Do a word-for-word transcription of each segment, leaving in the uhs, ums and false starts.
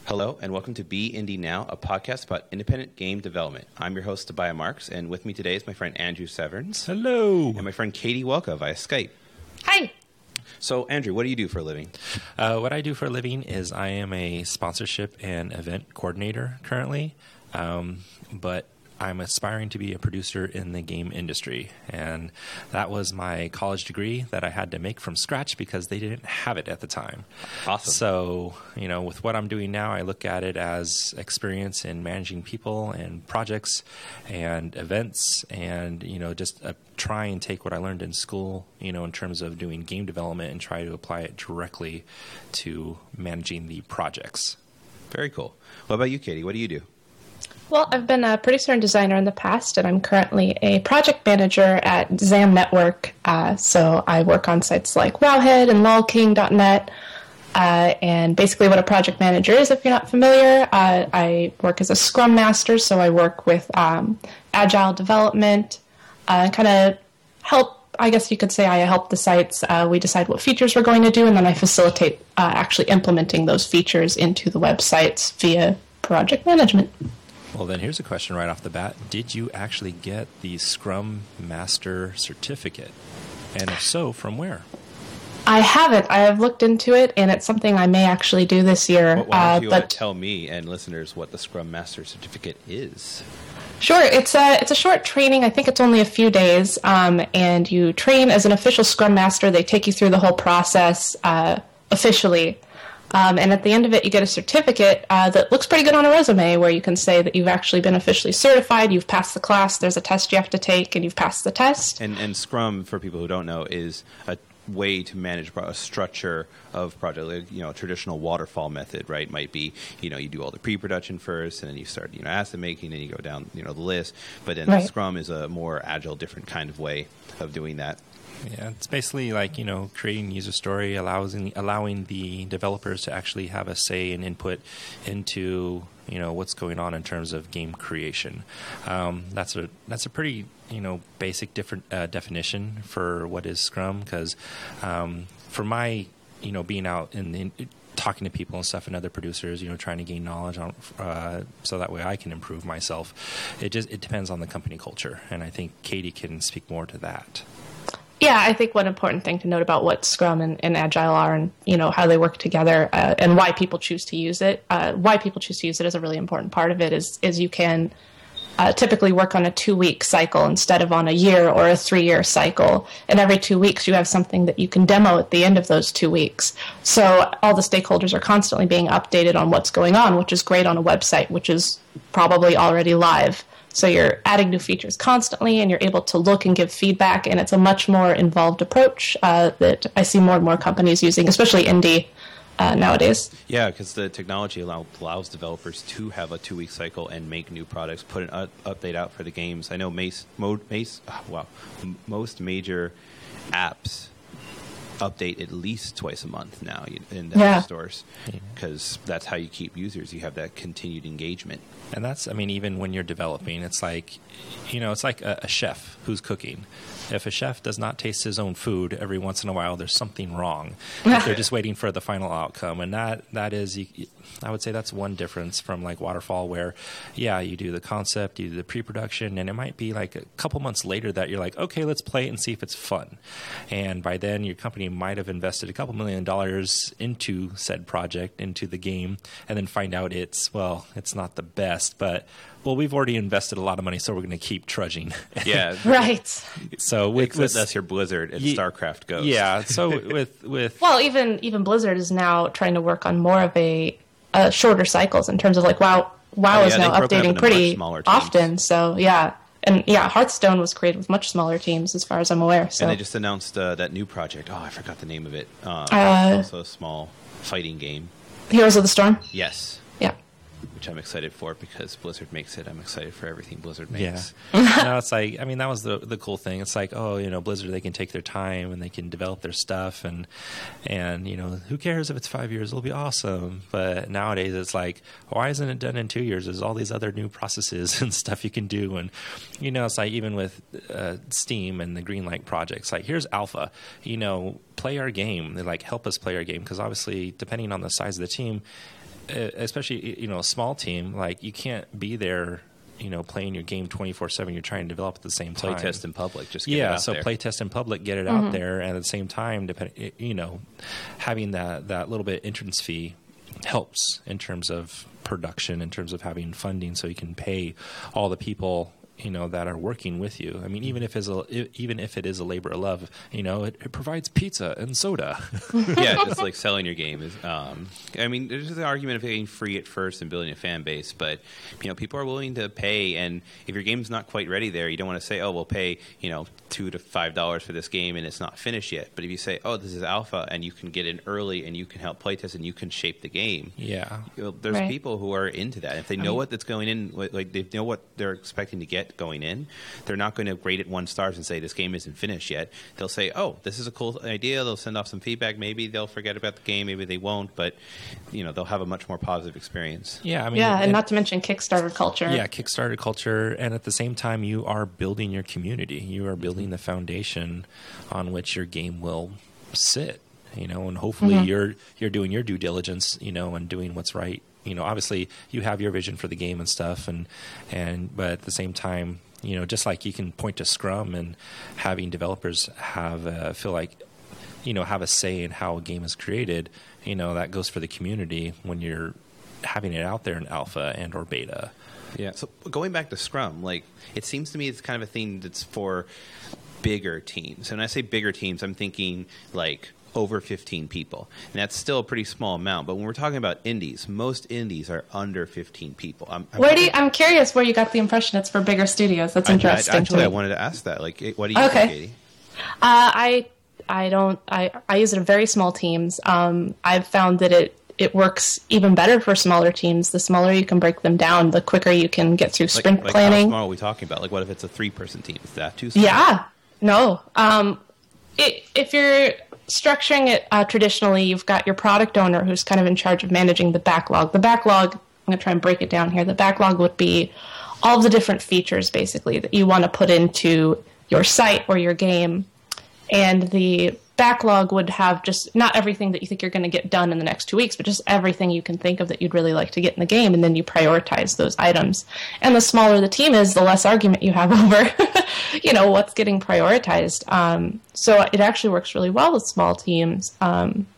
Hello, and welcome to Be Indie Now, a podcast about independent game development. I'm your host, Tobiah Marks, and with me today is my friend Andrew Severns. Hello. And my friend Katie Welka via Skype. Hi. So, Andrew, what do you do for a living? Uh, what I do for a living is I am a sponsorship and event coordinator currently, um, but I'm aspiring to be a producer in the game industry, and that was my college degree that I had to make from scratch because they didn't have it at the time. Awesome. So, you know, with what I'm doing now, I look at it as experience in managing people and projects and events, and, you know, just uh, try and take what I learned in school, you know, in terms of doing game development and try to apply it directly to managing the projects. Very cool. What about you, Katie? What do you do? Well, I've been a producer and designer in the past, and I'm currently a project manager at Zam Network. Uh, so I work on sites like Wowhead and lolking dot net. Uh, and basically what a project manager is, if you're not familiar, uh, I work as a Scrum Master, so I work with um, agile development uh, and kind of help, I guess you could say I help the sites. Uh, we decide what features we're going to do, and then I facilitate uh, actually implementing those features into the websites via project management. Well, then here's a question right off the bat. Did you actually get the Scrum Master certificate? And if so, from where? I haven't. I have looked into it, and it's something I may actually do this year. Well, why don't you uh, uh, but tell me and listeners what the Scrum Master certificate is? Sure. It's a, it's a short training. I think it's only a few days, um, and you train as an official Scrum Master. They take you through the whole process uh, officially. Um, and at the end of it, you get a certificate uh, that looks pretty good on a resume, where you can say that you've actually been officially certified, you've passed the class, there's a test you have to take, and you've passed the test. And, and Scrum, for people who don't know, is a way to manage a structure of project. Like, you know, a traditional waterfall method, right, might be, you know, you do all the pre-production first, and then you start, you know, asset making, and you go down, you know, the list. But then right. Scrum is a more agile, different kind of way of doing that. Yeah, it's basically like, you know, creating user story, allows allowing the developers to actually have a say and input into, you know, what's going on in terms of game creation. Um, that's a that's a pretty, you know, basic different uh, definition for what is Scrum, because um, for my, you know, being out in the talking to people and stuff and other producers, you know, trying to gain knowledge on uh, so that way I can improve myself. It just it depends on the company culture, and I think Katie can speak more to that. Yeah, I think one important thing to note about what Scrum and, and Agile are, and you know how they work together, uh, and why people choose to use it. Uh, why people choose to use it is a really important part of it. Is is you can uh, typically work on a two-week cycle instead of on a year or a three-year cycle, and every two weeks you have something that you can demo at the end of those two weeks. So all the stakeholders are constantly being updated on what's going on, which is great on a website, which is probably already live. So you're adding new features constantly, and you're able to look and give feedback, and it's a much more involved approach uh, that I see more and more companies using, especially indie uh, nowadays. Yeah, because the technology allow, allows developers to have a two-week cycle and make new products, put an up, update out for the games. I know Mace, Mo, Mace, oh, wow, M- most major apps update at least twice a month now in the yeah. stores, because that's how you keep users. You have that continued engagement. And that's, I mean, even when you're developing, it's like, you know, it's like a, a chef who's cooking. If a chef does not taste his own food every once in a while, there's something wrong. They're just waiting for the final outcome. And that that is, I would say that's one difference from like Waterfall, where, yeah, you do the concept, you do the pre-production, and it might be like a couple months later that you're like, okay, let's play it and see if it's fun. And by then, your company might have invested a couple million dollars into said project, into the game, and then find out it's, well, it's not the best, but well, we've already invested a lot of money, so we're going to keep trudging. Yeah, right. So with, Except with that's your Blizzard and ye- StarCraft Ghost. Yeah. So with with Well, even even Blizzard is now trying to work on more of a uh, shorter cycles in terms of like WoW. WoW Oh, yeah, is now they broke it up updating into pretty much smaller teams. often. So yeah, and yeah, Hearthstone was created with much smaller teams, as far as I'm aware. So And they just announced uh, that new project. Oh, I forgot the name of it. Uh, Uh, also a small fighting game. Heroes of the Storm. Yes. Yeah. Which I'm excited for because Blizzard makes it. I'm excited for everything Blizzard yeah, makes. no, it's like, I mean, that was the the cool thing. It's like, oh, you know, Blizzard, they can take their time and they can develop their stuff, and and you know, who cares if it's five years? It'll be awesome. But nowadays, it's like, why isn't it done in two years? There's all these other new processes and stuff you can do, and you know, it's like even with uh, Steam and the Greenlight projects, like here's alpha, you know, play our game. They like help us play our game, because obviously, depending on the size of the team, especially, you know, a small team, like you can't be there, you know, playing your game twenty-four seven. You're trying to develop at the same time. Play test in public. Just get yeah, it out so there. play test in public, get it Mm-hmm. out there, and at the same time, depend, you know, having that that little bit entrance fee helps in terms of production, in terms of having funding, so you can pay all the people, you know, that are working with you. I mean, even if it's a, even if it is a labor of love, you know, it, it provides pizza and soda. Yeah, just like selling your game is. Um, I mean, there's the argument of getting free at first and building a fan base, but you know, people are willing to pay. And if your game's not quite ready, there, you don't want to say, "Oh, we'll pay you know two to five dollars for this game and it's not finished yet." But if you say, "Oh, this is alpha," and you can get in early and you can help playtest and you can shape the game, Yeah. you know, there's Right. people who are into that. If they know mean- what that's going in, what- like they know what they're expecting to get going in, they're not going to rate it one stars and say this game isn't finished yet. They'll say, "Oh, this is a cool idea." They'll send off some feedback. Maybe they'll forget about the game. Maybe they won't. But you know, they'll have a much more positive experience. Yeah, I mean, Yeah, and not to mention Kickstarter culture. Yeah, Kickstarter culture, and at the same time, you are building your community. You are building the foundation on which your game will sit. You know, and hopefully Mm-hmm. you're you're doing your due diligence. You know, and doing what's right. You know, obviously you have your vision for the game and stuff, and and but at the same time, you know, just like you can point to Scrum and having developers have uh, feel like, you know, have a say in how a game is created. You know, that goes for the community when you're having it out there in alpha and or beta. Yeah. So going back to Scrum, like it seems to me it's kind of a thing that's for bigger teams. And when I say bigger teams, I'm thinking like over fifteen people. And that's still a pretty small amount. But when we're talking about indies, most indies are under fifteen people. I'm, I'm Where do you, I'm curious where you got the impression it's for bigger studios. That's I- I- interesting. actually, to I me. wanted to ask that. Like, eh, what do you Okay. think, Katie? Uh, I I don't I, I use it in very small teams. Um, I've found that it it works even better for smaller teams. The smaller you can break them down, the quicker you can get through Like, sprint like planning. how small are we talking about? Like, what if it's a three-person team? Is that too small? Yeah, no. Um, it, if you're structuring it uh, traditionally, you've got your product owner who's kind of in charge of managing the backlog. The backlog, I'm going to try and break it down here. The backlog would be all the different features, basically, that you want to put into your site or your game. And the backlog would have just not everything that you think you're going to get done in the next two weeks, but just everything you can think of that you'd really like to get in the game, and then you prioritize those items. And the smaller the team is, the less argument you have over, you know, what's getting prioritized. Um, so it actually works really well with small teams. Um,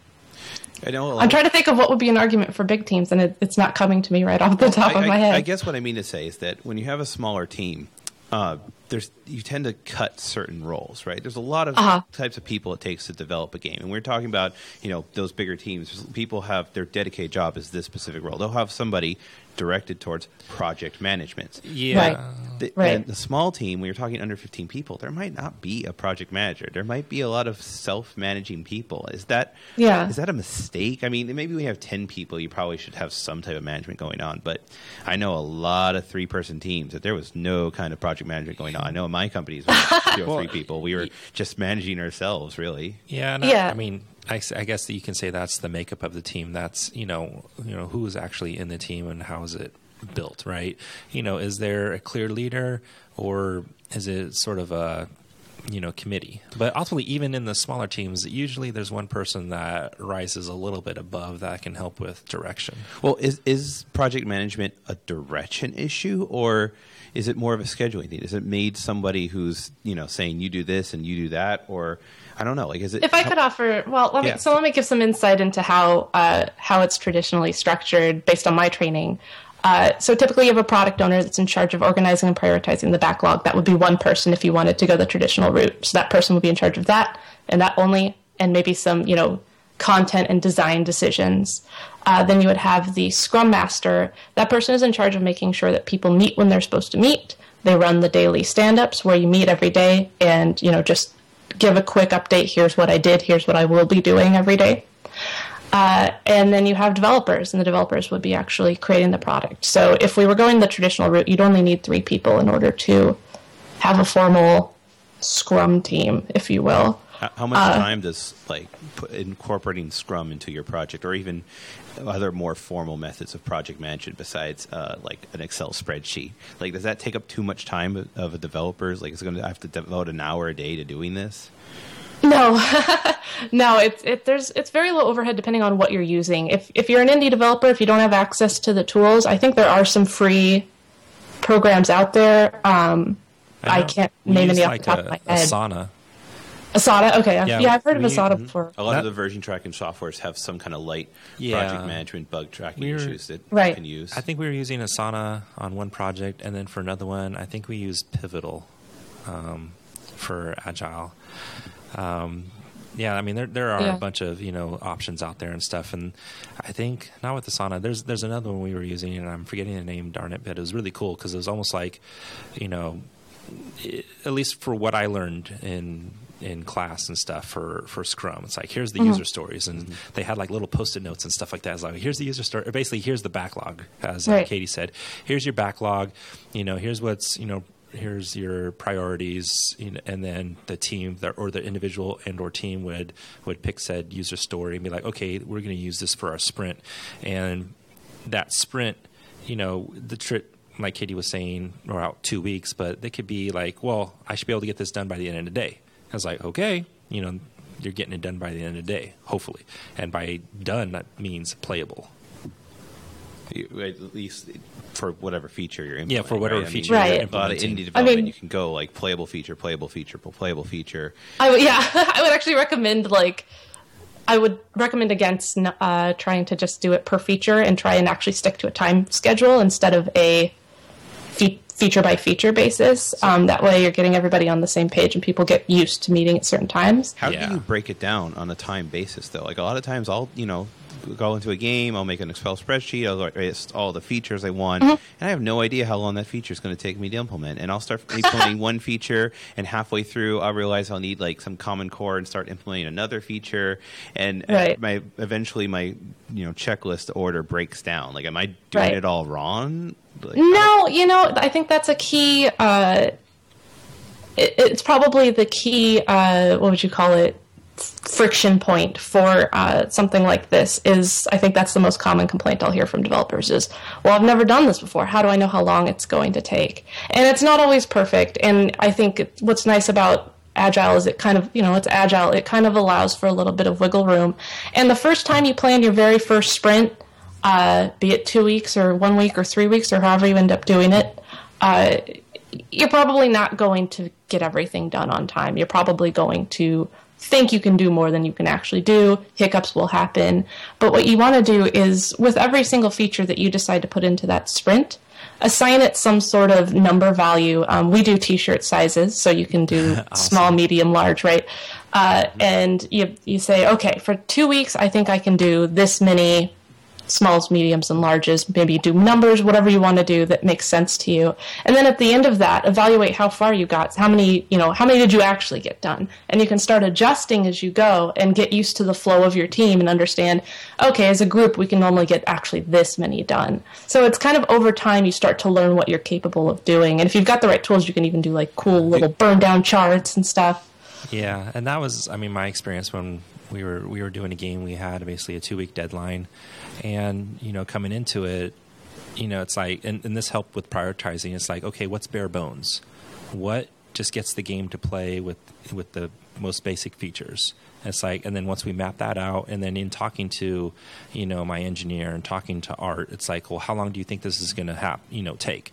I know. a lot I'm of- trying to think of what would be an argument for big teams, and it, it's not coming to me right off the top I, of my I- head. I guess what I mean to say is that when you have a smaller team, uh, there's you tend to cut certain roles, right? There's a lot of Uh-huh. types of people it takes to develop a game, and we're talking about you know those bigger teams. People have their dedicated job is this specific role. They'll have somebody directed towards project management. Yeah. Right. The, Right. and the small team, when you're talking under fifteen people, there might not be a project manager. There might be a lot of self-managing people. Is that Yeah. is that a mistake? I mean, maybe we have ten people. You probably should have some type of management going on. But I know a lot of three-person teams that there was no kind of project management going on. I know in my companies, we had two or three people. We were just managing ourselves, really. Yeah, and Yeah. I, I mean, I, s- I guess that you can say that's the makeup of the team. That's you know, you know, who is actually in the team and how is it built, right? You know, is there a clear leader or is it sort of a you know committee? But ultimately, even in the smaller teams, usually there's one person that rises a little bit above that can help with direction. Well, is is project management a direction issue, or is it more of a scheduling thing? Is it made somebody who's you know saying you do this and you do that, or I don't know. Like, is it? If I could offer, well, let me, Yeah. so let me give some insight into how uh, how it's traditionally structured based on my training. Uh, so typically you have a product owner that's in charge of organizing and prioritizing the backlog. That would be one person if you wanted to go the traditional route. So that person would be in charge of that and that only, and maybe some, you know, content and design decisions. Uh, then you would have the Scrum Master. That person is in charge of making sure that people meet when they're supposed to meet. They run the daily stand-ups where you meet every day and, you know, just give a quick update. Here's what I did. Here's what I will be doing every day. Uh, and then you have developers, and the developers would be actually creating the product. So if we were going the traditional route, you'd only need three people in order to have a formal Scrum team, if you will. How, how much time does like put, incorporating Scrum into your project, or even other more formal methods of project management besides uh, like an Excel spreadsheet? Like, does that take up too much time of, of a developer's? Like, is it going to have to devote an hour a day to doing this? No, no, it's it, there's it's very low overhead depending on what you're using. If if you're an indie developer, if you don't have access to the tools, I think there are some free programs out there. Um, I, I can't we name any off like the top a, of my head. Asana. Asana, okay, I've, Yeah, yeah, I've heard of we- Asana mhm. before. A lot That- of the version tracking softwares have some kind of light Yeah. project management bug tracking We're- issues that Right. you can use. I think we were using Asana on one project, and then for another one, I think we used Pivotal um, for Agile. Um, yeah, I mean there there are Yeah. a bunch of you know options out there and stuff, and I think not with Asana. There's there's another one we were using, and I'm forgetting the name. Darn it! But it was really cool because it was almost like, you know, it, at least for what I learned in in class and stuff for, for Scrum. It's like, here's the Mm-hmm. user stories. And they had like little post-it notes and stuff like that. It's like, here's the user story. Or basically, here's the backlog, as uh, Right. Katie said. Here's your backlog. You know, here's what's, you know, here's your priorities. You know, and then the team that, or the individual and or team would, would pick said user story and be like, okay, we're going to use this for our sprint. And that sprint, you know, the trip, like Katie was saying, or out two weeks, but they could be like, well, I should be able to get this done by the end of the day. I was like, okay, you know, you're getting it done by the end of the day, hopefully. And by done, that means playable. You- At least for whatever feature you're implementing. Yeah, for whatever right? I feature mean, Right. you're A lot of implementing. indie development, mean- you can go like playable feature, playable feature, playable feature. I would, yeah, I would actually recommend like I would recommend against uh, trying to just do it per feature and try and actually stick to a time schedule instead of a fe- feature by feature basis. Um, that way, you're getting everybody on the same page and people get used to meeting at certain times. How Yeah. do you break it down on a time basis, though? Like a lot of times, I'll you know go into a game, I'll make an Excel spreadsheet, I'll list all the features I want, Mm-hmm. and I have no idea how long that feature is going to take me to implement. And I'll start implementing one feature, and halfway through, I'll realize I'll need like some common core and start implementing another feature. And uh, Right. my eventually my you know checklist order breaks down. Like, am I doing Right. it all wrong? Like, No, you know, I think that's a key. Uh, it, it's probably the key. Uh, what would you call it? Friction point for uh, something like this is. I think that's the most common complaint I'll hear from developers is, "Well, I've never done this before. How do I know how long it's going to take?" And it's not always perfect. And I think it, what's nice about Agile is it kind of, you know, it's agile. It kind of allows for a little bit of wiggle room. And the first time you plan your very first sprint, uh, be it two weeks or one week or three weeks or however you end up doing it, uh, you're probably not going to get everything done on time. You're probably going to think you can do more than you can actually do. Hiccups will happen. But what you want to do is, with every single feature that you decide to put into that sprint, assign it some sort of number value. Um, we do T-shirt sizes, so you can do small, medium, large, right? Uh, and you you say, okay, for two weeks, I think I can do this many smalls, mediums, and larges. Maybe do numbers, whatever you want to do that makes sense to you. And then at the end of that, evaluate how far you got. How many, you know, how many did you actually get done? And you can start adjusting as you go and get used to the flow of your team and understand, okay, as a group, we can normally get actually this many done. So it's kind of over time you start to learn what you're capable of doing. And if you've got the right tools, you can even do like cool little burn down charts and stuff. Yeah, and that was, I mean, my experience when we were we were doing a game. We had basically a two week deadline, and you know, coming into it, you know, it's like, and, and this helped with prioritizing. It's like, okay, what's bare bones? What just gets the game to play with with the most basic features? It's like, and then once we map that out, and then in talking to, you know, my engineer and talking to Art, it's like, well, how long do you think this is going to have, you know, take?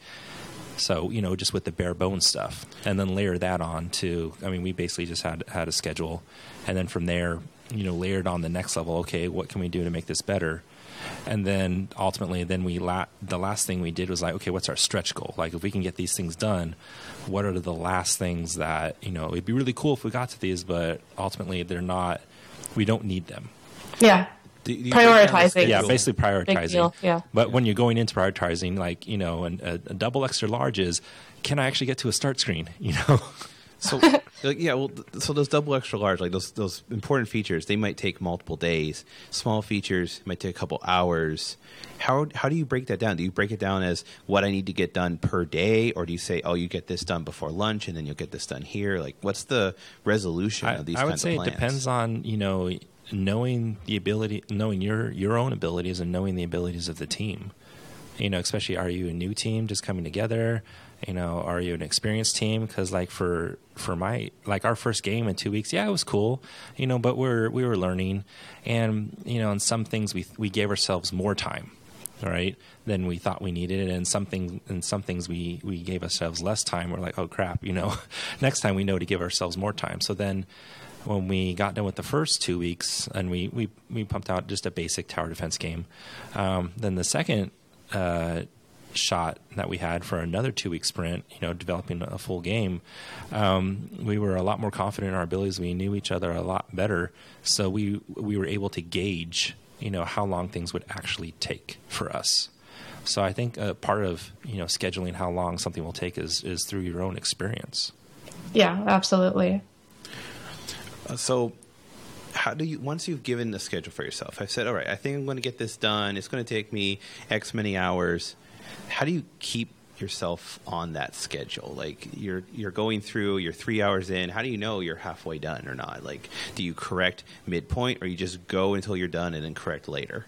So, you know, just with the bare bones stuff, and then layer that on to, I mean, we basically just had had a schedule, and then from there, you know, layered on the next level. Okay, what can we do to make this better? And then ultimately, then we la- the last thing we did was like, okay, what's our stretch goal? Like, if we can get these things done, what are the last things that, you know, it'd be really cool if we got to these, but ultimately they're not, we don't need them. Yeah. Do- do you break down the Prioritizing. schedule? Yeah, basically prioritizing. deal, yeah. But when you're going into prioritizing, like, you know, an, a, a double extra large is, can I actually get to a start screen? You know? So, like, yeah, well, th- so those double extra large, like those those important features, they might take multiple days. Small features might take a couple hours. How how do you break that down? Do you break it down as what I need to get done per day, or do you say, oh, you get this done before lunch, and then you'll get this done here? Like, what's the resolution I, of these I would kinds say of plans? it depends on, you know, knowing the ability, knowing your your own abilities and knowing the abilities of the team. You know, especially, are you a new team just coming together? You know, are you an experienced team? Because like for for my like our first game in two weeks, yeah, it was cool. You know, but we're we were learning, and you know, in some things we we gave ourselves more time, right, than we thought we needed, and something in some things we we gave ourselves less time. We're like, oh crap, you know, next time we know to give ourselves more time. So then, when we got done with the first two weeks, and we we we pumped out just a basic tower defense game, um, then the second. Uh, shot that we had for another two-week sprint, you know, developing a full game, um, we were a lot more confident in our abilities. We knew each other a lot better, so we we were able to gauge, you know, how long things would actually take for us. So I think a part of, you know, scheduling how long something will take is is through your own experience. Yeah, absolutely. Uh, so how do you, once you've given the schedule for yourself, I've said, all right, I think I'm going to get this done. It's going to take me X many hours. How do you keep yourself on that schedule? Like you're you're going through, you're three hours in. How do you know you're halfway done or not? Like, do you correct midpoint, or you just go until you're done and then correct later?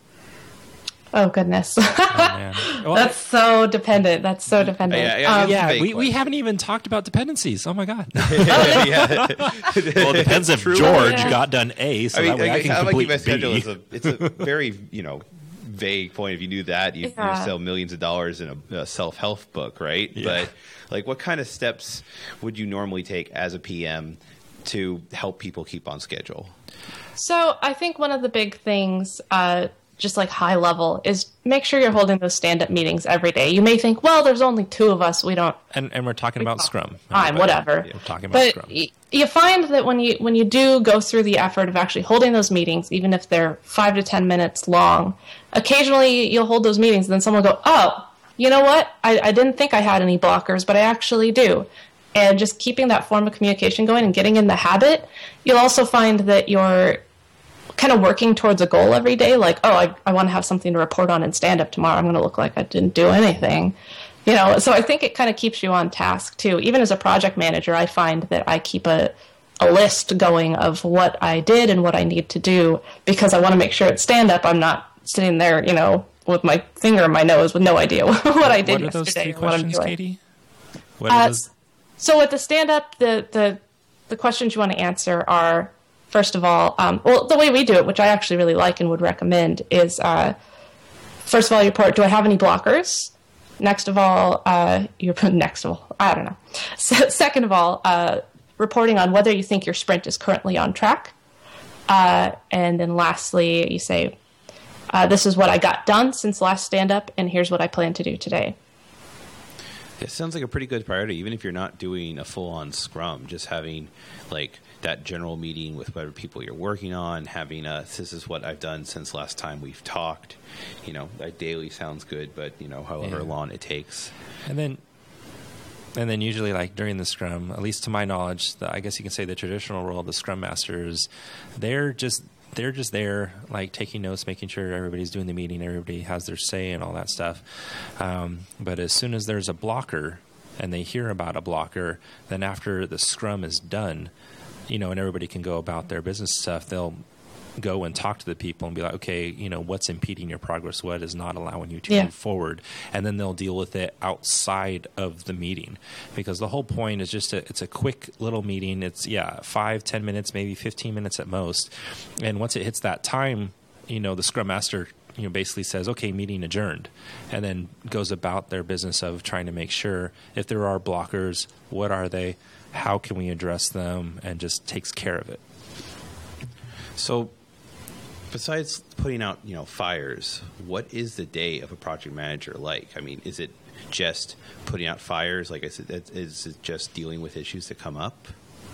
Oh goodness, Oh, man. Well, that's so dependent. That's so dependent. Yeah, yeah, Um, yeah, Fake we, we one. haven't even talked about dependencies. Oh my god. Yeah. Well, it depends if True. George Yeah. got done A, so I mean, that way I, I, can I like complete my schedule B. is a it's a very you know vague point. If you knew that, you Yeah. you sell millions of dollars in a, a self help book, right? Yeah. But like, what kind of steps would you normally take as a P M to help people keep on schedule? So I think one of the big things, uh, just like high level, is make sure you're holding those stand-up meetings every day. You may think, well, there's only two of us. We don't. And and we're talking about Scrum. Fine, everybody. whatever. We're talking about But Scrum. y- you find that when you when you do go through the effort of actually holding those meetings, even if they're five to ten minutes long, occasionally you'll hold those meetings, and then someone will go, oh, you know what? I, I didn't think I had any blockers, but I actually do. And just keeping that form of communication going and getting in the habit, you'll also find that you're kind of working towards a goal every day. Like, oh, I, I want to have something to report on in stand-up tomorrow. I'm going to look like I didn't do anything. You know, so I think it kind of keeps you on task too. Even as a project manager, I find that I keep a, a list going of what I did and what I need to do, because I want to make sure at stand-up I'm not sitting there, you know, with my finger in my nose with no idea what I did What are those yesterday three or what I'm questions, doing. Katie? What are Uh, those? So with the stand-up, the, the, the questions you want to answer are, first of all, um, well, the way we do it, which I actually really like and would recommend, is uh, first of all, you report, do I have any blockers? Next of all, uh, you next of all, I don't know. So, second of all, uh, reporting on whether you think your sprint is currently on track. Uh, and then lastly, you say, uh, this is what I got done since last stand-up, and here's what I plan to do today. It sounds like a pretty good priority, even if you're not doing a full-on Scrum. Just having like that general meeting with whatever people you're working on, having a this is what I've done since last time we've talked. You know, that daily sounds good, but you know, however Yeah. long it takes. And then, and then usually, like during the Scrum, at least to my knowledge, the, I guess you can say the traditional role of the Scrum Masters, they're just they're just there, like taking notes, making sure everybody's doing the meeting, everybody has their say, and all that stuff. Um, but as soon as there's a blocker, and they hear about a blocker, then after the Scrum is done, you know, and everybody can go about their business stuff, they'll go and talk to the people and be like, okay, you know, what's impeding your progress? What is not allowing you to Yeah. move forward? And then they'll deal with it outside of the meeting, because the whole point is just a, it's a quick little meeting. It's yeah, five, ten minutes, maybe fifteen minutes at most. And once it hits that time, you know, the Scrum Master, you know, basically says, okay, meeting adjourned, and then goes about their business of trying to make sure if there are blockers, what are they? How can we address them? And just takes care of it. So, besides putting out, you know, fires, what is the day of a project manager like? I mean, is it just putting out fires? Like I said, is it just dealing with issues that come up?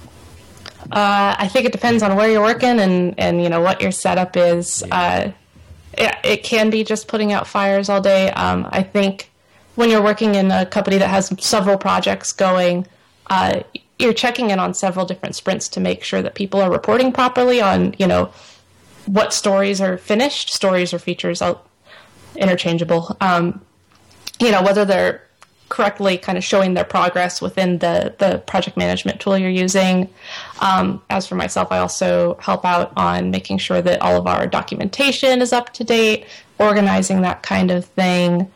Uh, I think it depends on where you're working and, and you know what your setup is. Yeah. Uh, it, it can be just putting out fires all day. Um, I think when you're working in a company that has several projects going, uh, you're checking in on several different sprints to make sure that people are reporting properly on, you know, what stories are finished. Stories or features, are interchangeable. Um, you know, whether they're correctly kind of showing their progress within the, the project management tool you're using. Um, as for myself, I also help out on making sure that all of our documentation is up to date, organizing that kind of thing.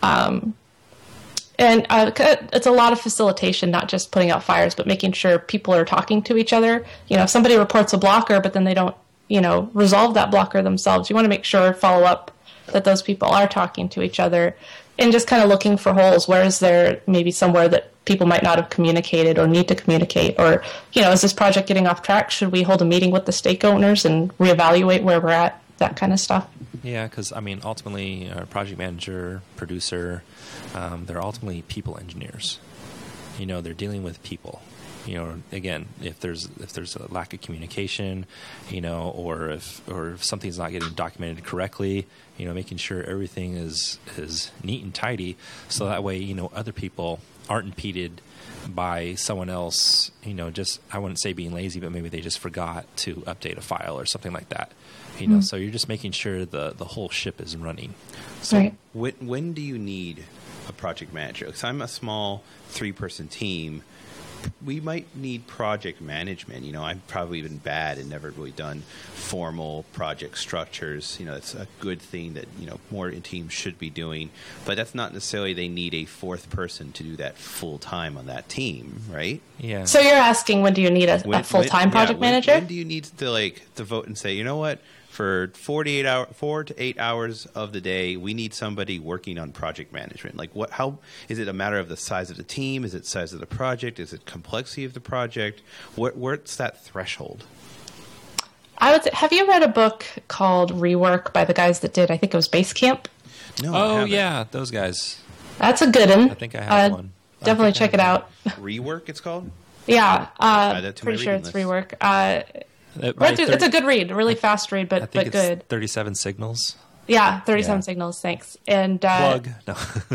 Um, and uh, it's a lot of facilitation, not just putting out fires, but making sure people are talking to each other. You know, if somebody reports a blocker, but then they don't, you know, resolve that blocker themselves, you want to make sure, follow up, that those people are talking to each other, and just kind of looking for holes. Where is there maybe somewhere that people might not have communicated or need to communicate? Or, you know, is this project getting off track? Should we hold a meeting with the stake owners and reevaluate where we're at? That kind of stuff. Yeah, because, I mean, ultimately, a project manager, producer, um, they're ultimately people engineers. You know, they're dealing with people. You know, again, if there's if there's a lack of communication, you know, or if or if something's not getting documented correctly, you know, making sure everything is is neat and tidy, so that way, you know, other people aren't impeded by someone else, you know, just, I wouldn't say being lazy, but maybe they just forgot to update a file or something like that. You know, mm. so you're just making sure the, the whole ship is running. So right. when, when do you need a project manager? Because I'm a small three-person team. We might need project management. You know, I've probably been bad and never really done formal project structures. You know, it's a good thing that, you know, more teams should be doing. But that's not necessarily they need a fourth person to do that full time on that team, right? Yeah. So you're asking, when do you need a, when, a full time when, project yeah, when, manager? When do you need to like to vote and say, you know what? For forty-eight hour, four to eight hours of the day, we need somebody working on project management. Like, what? How is it a matter of the size of the team? Is it size of the project? Is it complexity of the project? What? What's that threshold? I would say, have you read a book called Rework by the guys that did, I think it was Basecamp? No. I Oh haven't. yeah, those guys. That's a good one. I think I have uh, one. Definitely check it out. Rework, it's called. Yeah, uh, Add that to my pretty sure reading it's list. Rework. Uh, Uh, Well, it's, a, thirty it's a good read, a really fast read, I but think but it's good. thirty-seven signals. Yeah, thirty-seven Yeah. signals. Thanks. And uh, Plug. No.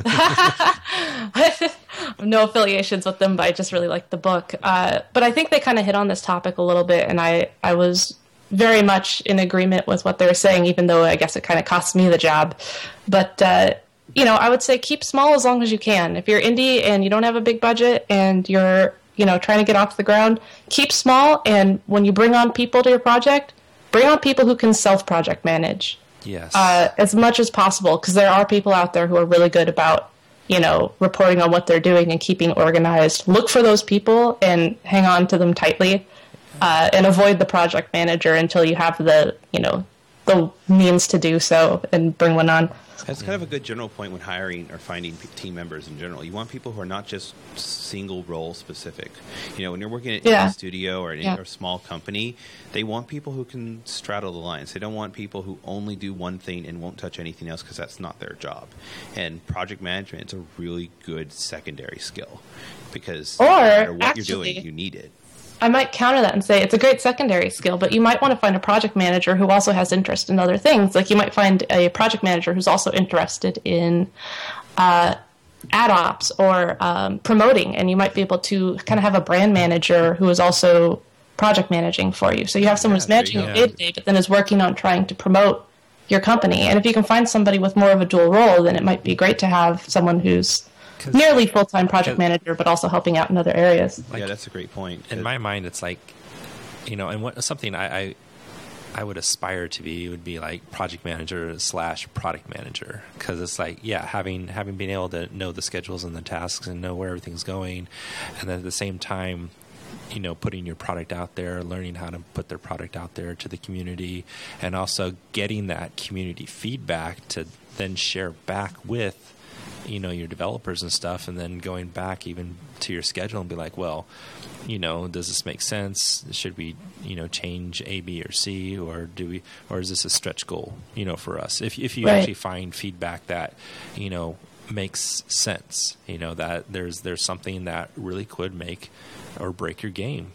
no affiliations with them, but I just really like the book. Uh, but I think they kind of hit on this topic a little bit, and I I was very much in agreement with what they were saying, even though I guess it kind of cost me the job. But uh, you know, I would say keep small as long as you can. If you're indie and you don't have a big budget and you're you know, trying to get off the ground, keep small. And when you bring on people to your project, bring on people who can self-project manage. Yes. Uh, as much as possible, because there are people out there who are really good about, you know, reporting on what they're doing and keeping organized. Look for those people and hang on to them tightly, uh, and avoid the project manager until you have the, you know, the means to do so and bring one on. That's kind of a good general point when hiring or finding p- team members in general. You want people who are not just single role specific. You know, when you're working at Yeah. a studio or in Yeah. a small company, they want people who can straddle the lines. They don't want people who only do one thing and won't touch anything else because that's not their job. And project management is a really good secondary skill because Or, no matter what actually- you're doing, you need it. I might counter that and say it's a great secondary skill, but you might want to find a project manager who also has interest in other things. Like you might find a project manager who's also interested in uh, ad ops or um, promoting, and you might be able to kind of have a brand manager who is also project managing for you. So you have someone Yeah, who's managing there your you day to day, but then is working on trying to promote your company. And if you can find somebody with more of a dual role, then it might be great to have someone who's nearly full-time project manager, but also helping out in other areas. Like, yeah, that's a great point. in my mind, it's like, you know, and what something I, I I would aspire to be would be like project manager slash product manager, because it's like, yeah, having having been able to know the schedules and the tasks and know where everything's going, and then at the same time, you know, putting your product out there, learning how to put their product out there to the community, and also getting that community feedback to then share back with, you know, your developers and stuff, and then going back even to your schedule and be like, well, you know, does this make sense? Should we, you know, change A, B, or C, or do we, or is this a stretch goal, you know, for us? If if you Right. actually find feedback that, you know, makes sense, you know, that there's there's something that really could make or break your game.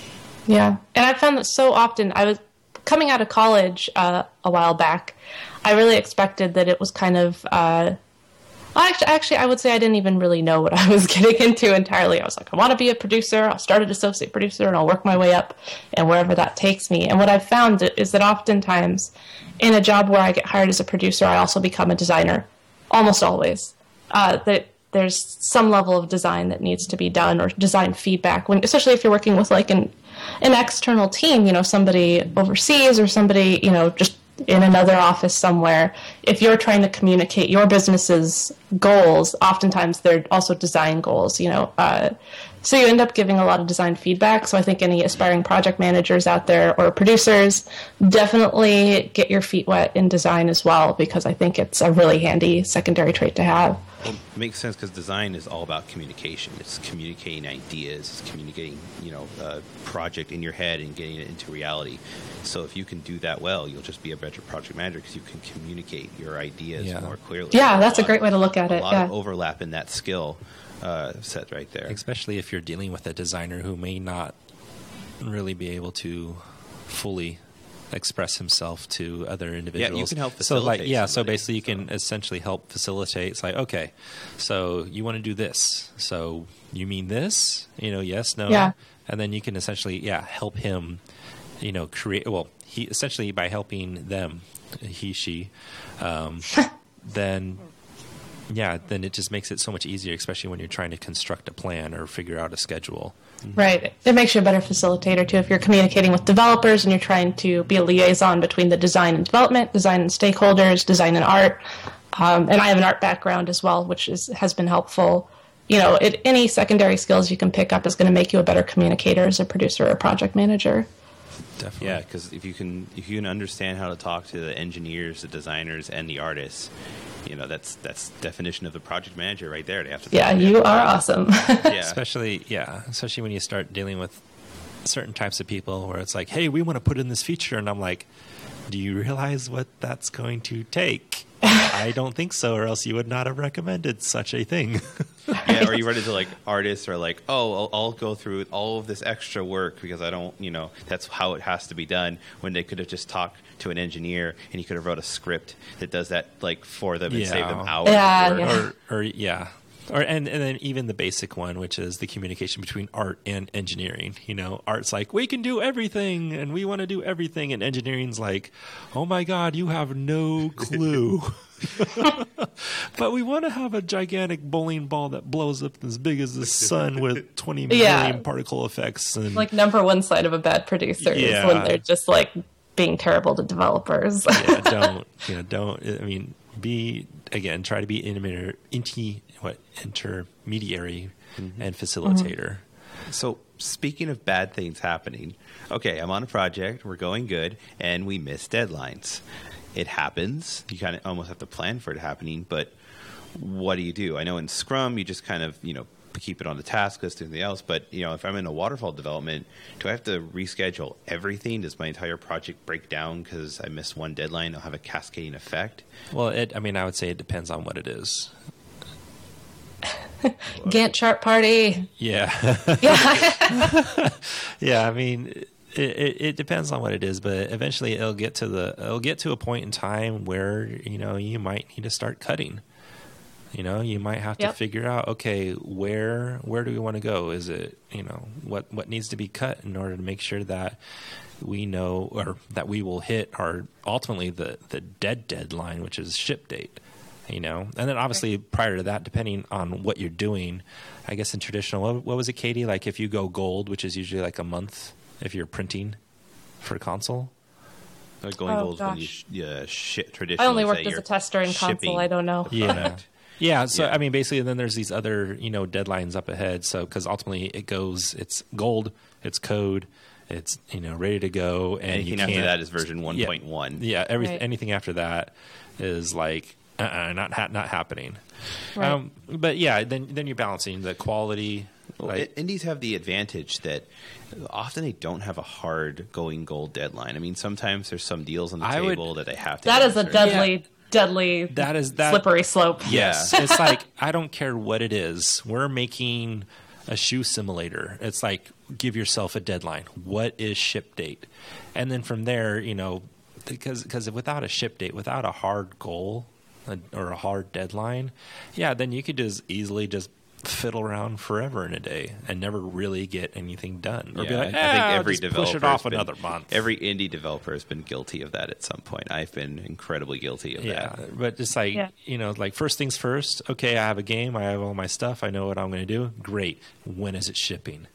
Yeah, and I found that so often. I was coming out of college uh, a while back. I really expected that it was kind of. Uh, well, actually, actually, I would say I didn't even really know what I was getting into entirely. I was like, I want to be a producer. I'll start as associate producer, and I'll work my way up, and wherever that takes me. And what I've found is that oftentimes, in a job where I get hired as a producer, I also become a designer. Almost always, uh, that there's some level of design that needs to be done, or design feedback. When, especially if you're working with like an an external team, you know, somebody overseas or somebody, you know, just in another office somewhere, if you're trying to communicate your business's goals, oftentimes they're also design goals, you know. Uh, so you end up giving a lot of design feedback. So I think any aspiring project managers out there or producers, definitely get your feet wet in design as well, because I think it's a really handy secondary trait to have. Well, it makes sense because design is all about communication. It's communicating ideas. It's communicating, you know, a project in your head and getting it into reality. So if you can do that well, you'll just be a better project manager because you can communicate your ideas Yeah. more clearly. Yeah, that's a lot- great way to look at A it. lot Yeah. of overlap in that skill uh, set right there. Especially if you're dealing with a designer who may not really be able to fully express himself to other individuals. can help So like, facilitate yeah, so somebody, basically you can essentially help facilitate. It's like, okay, so you want to do this. So you mean this? You know, yes, no. Yeah. And then you can essentially, yeah, help him, you know, create, well, he essentially by helping them, he, she, um, then yeah, then it just makes it so much easier, especially when you're trying to construct a plan or figure out a schedule. Right. It makes you a better facilitator, too, if you're communicating with developers and you're trying to be a liaison between the design and development, design and stakeholders, design and art. Um, and I have an art background as well, which is, has been helpful. You know, it, any secondary skills you can pick up is going to make you a better communicator as a producer or project manager. Definitely. Yeah, because if you can if you can understand how to talk to the engineers, the designers, and the artists, you know that's that's definition of the project manager right there. They have to. Yeah, you are awesome. Yeah. Especially, yeah, especially when you start dealing with certain types of people where it's like, hey, we want to put in this feature. And I'm like, do you realize what that's going to take? I don't think so, or else you would not have recommended such a thing. Yeah, or you run into like artists or like, oh, I'll, I'll go through all of this extra work because I don't, you know, that's how it has to be done. When they could have just talked to an engineer and he could have wrote a script that does that like for them and Yeah. save them hours. Yeah, of work. yeah. or, or yeah. Or and, and then even the basic one, which is the communication between art and engineering. You know, art's like, we can do everything and we want to do everything. And engineering's like, oh my God, you have no clue. But we want to have a gigantic bowling ball that blows up as big as the sun with twenty Yeah. million particle effects. And Like, number one side of a bad producer Yeah. is when they're just, like, being terrible to developers. yeah, don't, you know, don't, I mean, be, again, try to be intermediary, inti, what, intermediary and facilitator. So speaking of bad things happening, okay, I'm on a project, we're going good, and we miss deadlines. It happens. You kind of almost have to plan for it happening, but what do you do? I know in Scrum, you just kind of, you know, keep it on the task list and anything else, but, you know, if I'm in a waterfall development, do I have to reschedule everything? Does my entire project break down because I missed one deadline? It'll have a cascading effect? Well, it, I mean, I would say it depends on what it is. Gantt chart party. Yeah. Yeah. Yeah, I mean, it, it, it depends on what it is, but eventually it'll get to the it'll get to a point in time where, you know, you might need to start cutting. You know, you might have to Yep. figure out, okay, where where do we want to go? Is it, you know, what what needs to be cut in order to make sure that we know, or that we will hit our ultimately the the dead deadline, which is ship date. You know, and then obviously prior to that, depending on what you're doing, I guess in traditional, what, what was it, Katie? Like if you go gold, which is usually like a month, if you're printing for console. Like going Oh, gold is when you gosh. sh- yeah, ship traditionally. I only say worked as you're a tester in console. shipping I don't know. Yeah. Yeah. So, Yeah. I mean, basically, then there's these other, you know, deadlines up ahead. So, because ultimately it goes, it's gold, it's code, it's, you know, ready to go. And Anything you after can't- that is version one point one. Yeah. yeah every, Right. Anything after that is like, uh-uh, not ha- not happening. Right. Um, but yeah, then then you're balancing the quality. Well, Like, I- indies have the advantage that often they don't have a hard going gold deadline. I mean, sometimes there's some deals on the I would- table that they have to. That hit is a certain- deadly, deadly, That is- that- slippery slope. yes, it's like, I don't care what it is. We're making a shoe simulator. It's like, give yourself a deadline. What is ship date? And then from there, you know, because because without a ship date, without a hard goal a, or a hard deadline, yeah, then you could just easily just fiddle around forever in a day and never really get anything done. Or Yeah, be like, I I think "Ah, every just developer push it off has been- another month. Every indie developer has been guilty of that at some point. I've been incredibly guilty of Yeah, that. but just like, Yeah. you know, like first things first. Okay, I have a game. I have all my stuff. I know what I'm going to do. Great. When is it shipping?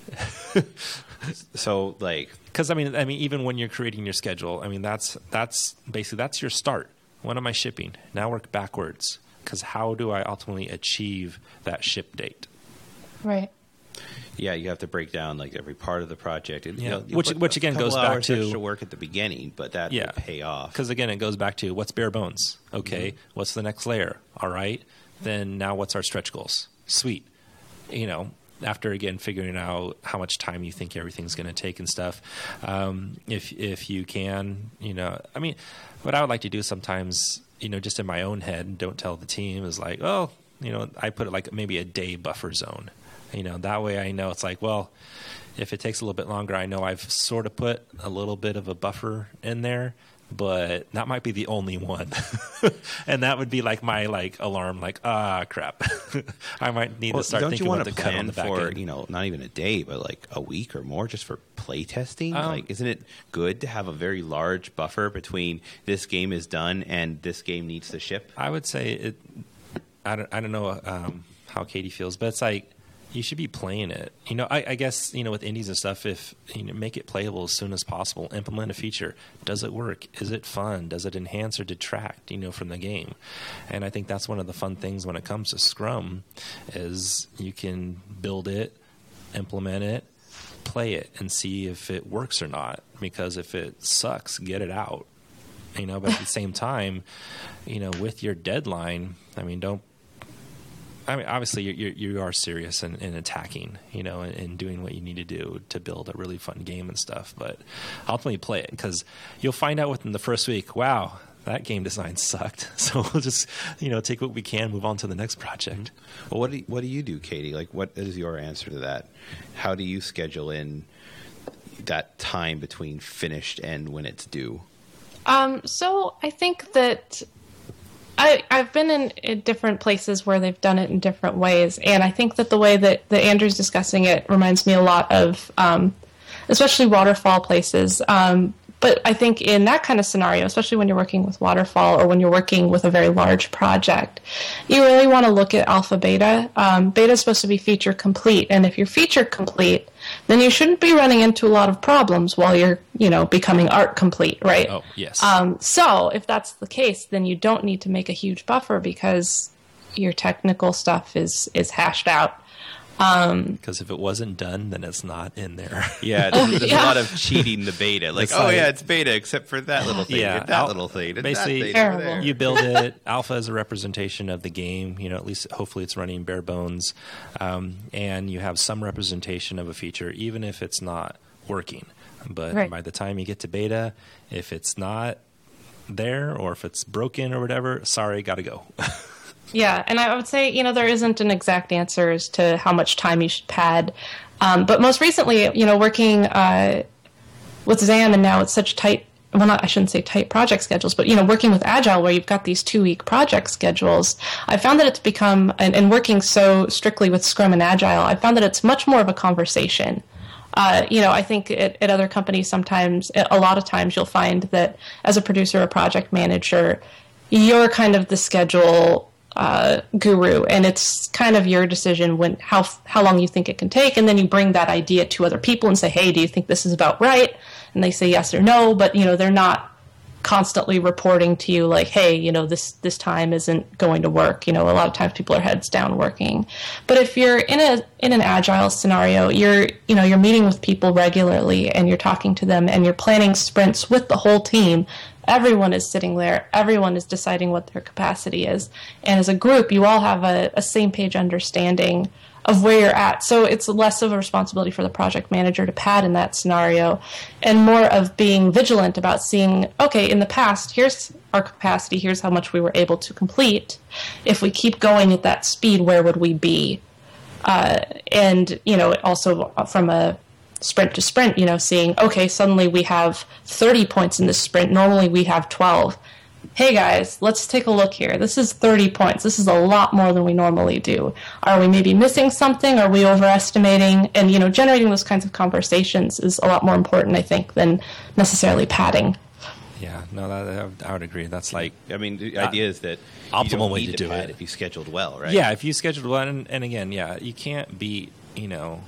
So like, because I mean, I mean, even when you're creating your schedule, I mean, that's that's basically that's your start. When am I shipping? Now work backwards, because how do I ultimately achieve that ship date? Right. yeah, you have to break down like every part of the project. And, Yeah. you know, you Which- put which a again couple goes back hours to- extra work at the beginning, but that Yeah. will pay off. Because again, it goes back to what's bare bones. Okay, Mm-hmm. what's the next layer? All right, then now what's our stretch goals? Sweet. You know, after again figuring out how much time you think everything's going to take and stuff, um, if if you can, you know, I mean, what I would like to do sometimes, you know, just in my own head, don't tell the team, is like, oh, you know, I put it like maybe a day buffer zone. You know, that way I know it's like, well, if it takes a little bit longer, I know I've sort of put a little bit of a buffer in there, but that might be the only one. And that would be like my like alarm, like, ah, crap. I might need Well, to start don't thinking you what want to to cut on plan the back for, end. you know, not even a day, but like a week or more just for play testing? Um, like, isn't it good to have a very large buffer between this game is done and this game needs to ship? I would say it. I don't. I don't know um, how Katie feels, but it's like you should be playing it. You know, I, I guess you know with indies and stuff, if you know, make it playable as soon as possible. Implement a feature. Does it work? Is it fun? Does it enhance or detract? You know, from the game. And I think that's one of the fun things when it comes to Scrum, is you can build it, implement it, play it, and see if it works or not. Because if it sucks, get it out. You know, but at the same time, you know, with your deadline, I mean, don't. I mean, obviously, you you you are serious in, in attacking, you know, and, and doing what you need to do to build a really fun game and stuff. But ultimately, play it, because you'll find out within the first week, wow, that game design sucked. So we'll just, you know, take what we can, move on to the next project. Well, what do you, what do you do, Katie? Like, what is your answer to that? How do you schedule in that time between finished and when it's due? Um, so I think that I, I've been in, in different places where they've done it in different ways, and I think that the way that, that Andrew's discussing it reminds me a lot of, um, especially waterfall places. Um, but I think in that kind of scenario, especially when you're working with waterfall or when you're working with a very large project, you really want to look at alpha beta. Um, beta is supposed to be feature complete, and if you're feature complete, then you shouldn't be running into a lot of problems while you're, you know, becoming art complete, right? Oh, yes. Um, so if that's the case, then you don't need to make a huge buffer because your technical stuff is is hashed out. Because if it wasn't done, then it's not in there. Yeah, there's, there's yeah. a lot of cheating the beta. Like, It's oh like- yeah, it's beta except for that little thing, Yeah, and that Al- little thing, and basically- that thing Terrible. over there. You build it. Alpha is a representation of the game. You know, at least hopefully it's running bare bones, um, and you have some representation of a feature, even if it's not working. But Right. by the time you get to beta, if it's not there or if it's broken or whatever, sorry, gotta go. Yeah, and I would say, you know, there isn't an exact answer as to how much time you should pad. Um, but most recently, you know, working uh, with Zam, and now it's such tight, well, not, I shouldn't say tight project schedules, but, you know, working with Agile where you've got these two-week project schedules, I found that it's become, and, and working so strictly with Scrum and Agile, I found that it's much more of a conversation. Uh, you know, I think at, at other companies sometimes, a lot of times you'll find that as a producer or project manager, you're kind of the schedule uh, guru, and it's kind of your decision when how how long you think it can take, and then you bring that idea to other people and say, hey, do you think this is about right? And they say yes or no, but you know they're not constantly reporting to you like, hey, you know this this time isn't going to work. You know, a lot of times people are heads down working. But if you're in a in an agile scenario, you're you know you're meeting with people regularly and you're talking to them and you're planning sprints with the whole team. Everyone is sitting there. Everyone is deciding what their capacity is. And as a group, you all have a, a same page understanding of where you're at. So it's less of a responsibility for the project manager to pad in that scenario and more of being vigilant about seeing, okay, in the past, here's our capacity, here's how much we were able to complete. If we keep going at that speed, where would we be? Uh, and, you know, also from a sprint to sprint, you know, seeing, okay, suddenly we have thirty points in this sprint. Normally we have twelve. Hey guys, let's take a look here. This is thirty points. This is a lot more than we normally do. Are we maybe missing something? Are we overestimating? And, you know, generating those kinds of conversations is a lot more important, I think, than necessarily padding. Yeah, no, that, I would agree. That's like, I mean, the idea is that optimal you don't way need to to do pad it. if you scheduled well, right? yeah, if you scheduled one, and, and again, yeah, you can't beat, you know,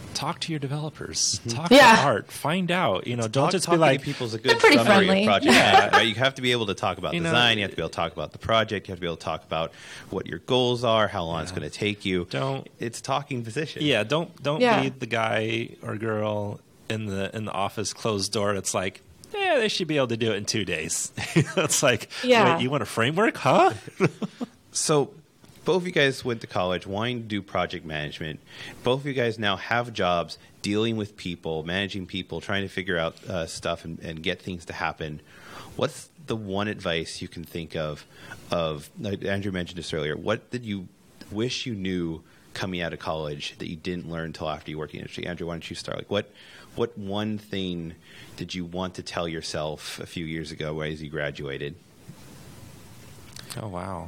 talk to your developers, Mm-hmm. talk Yeah. to art, find out. You know, don't Talk- just be talking like, to people's a good They're pretty summary friendly. of project Yeah. management, right? You have to be able to talk about You know, design. You have to be able to talk about the project. You have to be able to talk about what your goals are, how long it's Yeah. going to take you. Don't- It's talking position. yeah, don't don't Yeah. be the guy or girl in the in the office closed door. It's like, yeah, they should be able to do it in two days. It's like, Yeah. wait, you want a framework, huh? So both of you guys went to college wanting to do project management. Both of you guys now have jobs dealing with people, managing people, trying to figure out uh, stuff and, and get things to happen. What's the one advice you can think of, of like Andrew mentioned this earlier, what did you wish you knew coming out of college that you didn't learn until after you worked in the industry? Andrew, why don't you start? Like what, what one thing did you want to tell yourself a few years ago as you graduated? Oh wow.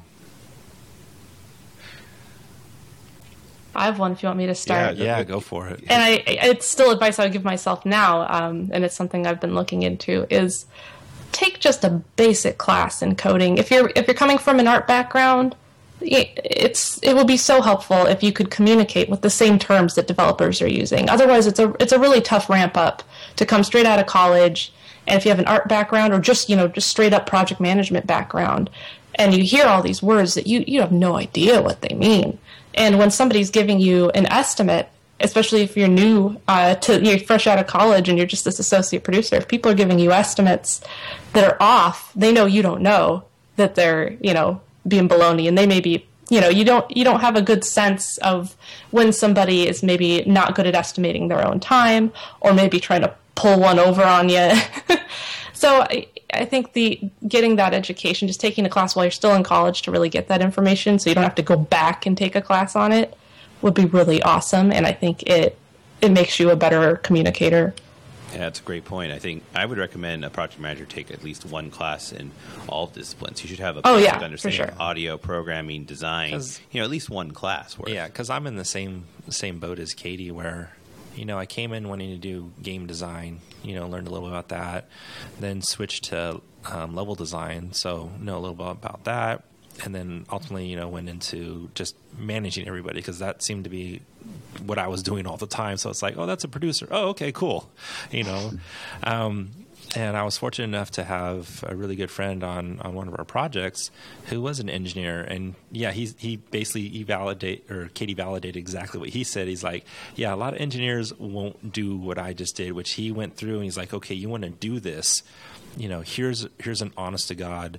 I have one if you want me to start. Yeah, Yeah, go for it. And I, it's still advice I would give myself now, um, and it's something I've been looking into, is take just a basic class in coding. If you're if you're coming from an art background, it- it's it will be so helpful if you could communicate with the same terms that developers are using. Otherwise, it's a it's a really tough ramp up to come straight out of college. And if you have an art background or just you know just straight up project management background, and you hear all these words that you you have no idea what they mean. And when somebody's giving you an estimate, especially if you're new uh, to you're fresh out of college and you're just this associate producer, if people are giving you estimates that are off, they know you don't know that they're you know being baloney, and they may be you know you don't you don't have a good sense of when somebody is maybe not good at estimating their own time or maybe trying to pull one over on you. So I, I think the getting that education, just taking a class while you're still in college to really get that information so you don't have to go back and take a class on it would be really awesome. And I think it it makes you a better communicator. Yeah, that's a great point. I think I would recommend a project manager take at least one class in all disciplines. You should have a Oh, basic yeah, for understanding sure. of audio, programming, design. 'Cause- You know, at least one class worth. Yeah, because I'm in the same same boat as Katie, where you know I came in wanting to do game design. You know, learned a little bit about that, then switched to um, level design, so know a little bit about that, and then ultimately, you know, went into just managing everybody because that seemed to be what I was doing all the time. So it's like, oh, that's a producer. Oh, okay, cool. You know. Um, And I was fortunate enough to have a really good friend on, on one of our projects who was an engineer. And yeah, he he basically he validate or Katie validated exactly what he said. He's like, yeah, a lot of engineers won't do what I just did, which he went through and he's like, okay, you want to do this, you know, here's here's an honest to God,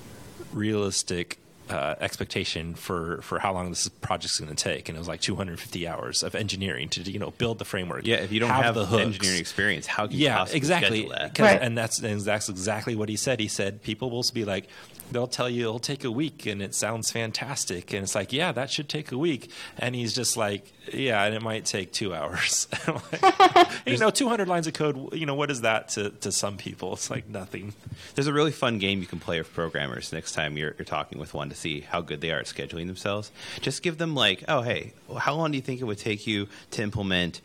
realistic uh, expectation for, for how long this project's going to take, and it was like two hundred fifty hours of engineering to you know build the framework. Yeah, if you don't have, the the hooks. engineering experience, how can you Yeah, possibly exactly. schedule that? 'Cause- Right. And that's, and that's exactly what he said. He said people will be like, they'll tell you it'll take a week and it sounds fantastic. And it's like, yeah, that should take a week. And he's just like, yeah, and it might take two hours. Like, you know, two hundred lines of code, you know, what is that to, to some people? It's like nothing. There's a really fun game you can play with programmers next time you're, you're talking with one to see how good they are at scheduling themselves. Just give them like, oh, hey, how long do you think it would take you to implement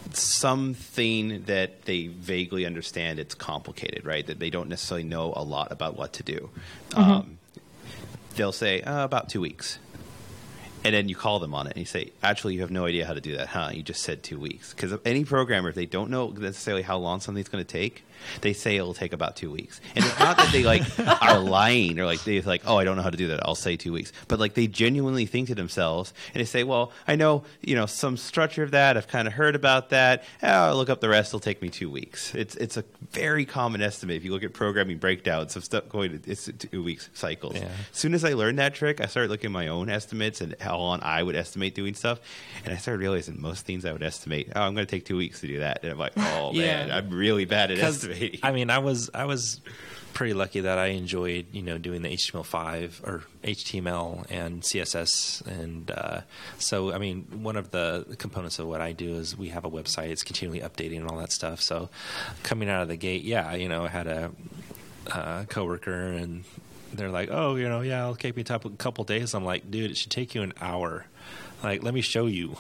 something that they vaguely understand it's complicated, right? That they don't necessarily know a lot about what to do. Mm-hmm. Um, they'll say, uh, about two weeks. And then you call them on it and you say, actually, you have no idea how to do that, huh? You just said two weeks. Because any programmer, if they don't know necessarily how long something's going to take, they say it'll take about two weeks. And it's not that they like are lying or like they're like, oh, I don't know how to do that. I'll say two weeks. But like they genuinely think to themselves and they say, well, I know, you know, some structure of that. I've kind of heard about that. Oh, I'll look up the rest. It'll take me two weeks. It's it's a very common estimate. If you look at programming breakdowns of stuff going to it's two weeks cycles. Yeah. As soon as I learned that trick, I started looking at my own estimates and how long I would estimate doing stuff. And I started realizing most things I would estimate, oh, I'm going to take two weeks to do that. And I'm like, oh, Yeah. man, I'm really bad at 'Cause, estimating. I mean, I was I was pretty lucky that I enjoyed you know doing the H T M L five or H T M L and C S S, and uh, so I mean one of the components of what I do is we have a website. It's continually updating and all that stuff. So coming out of the gate, yeah, you know, I had a, a coworker and they're like, oh, you know, yeah, it'll take me a couple days. I'm like, dude, it should take you an hour Like, let me show you.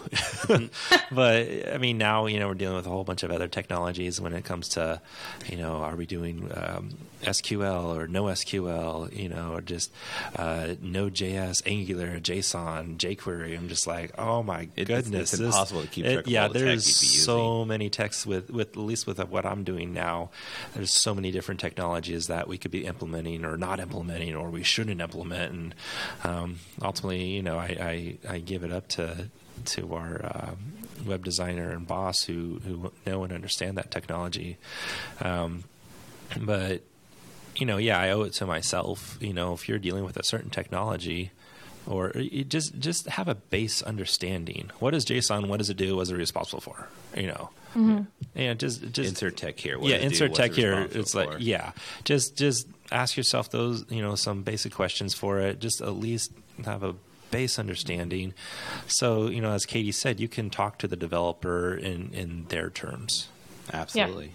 But I mean, now, you know, we're dealing with a whole bunch of other technologies when it comes to, you know, are we doing um, S Q L or no S Q L, you know, or just uh, Node.js, Angular, JSON, jQuery. I'm just like, oh my it, goodness. It's, it's impossible to keep track of it, yeah, all the there's tech you'd be so using. many techs with, with, at least with what I'm doing now, there's so many different technologies that we could be implementing or not implementing, or we shouldn't implement. And um, ultimately, you know, I, I, I give it up to to our uh, web designer and boss who, who know and understand that technology. Um, but, you know, yeah, I owe it to myself. You know, if you're dealing with a certain technology, or you just just have a base understanding. What is JSON? What does it do? What is it responsible for? You know, Mm-hmm. and just just insert tech here. What yeah, does it do? insert What's tech it here. responsible It's like for? yeah, just just ask yourself those, you know, some basic questions for it. Just at least have a base understanding. So, you know, as Katie said, you can talk to the developer in in their terms. Absolutely.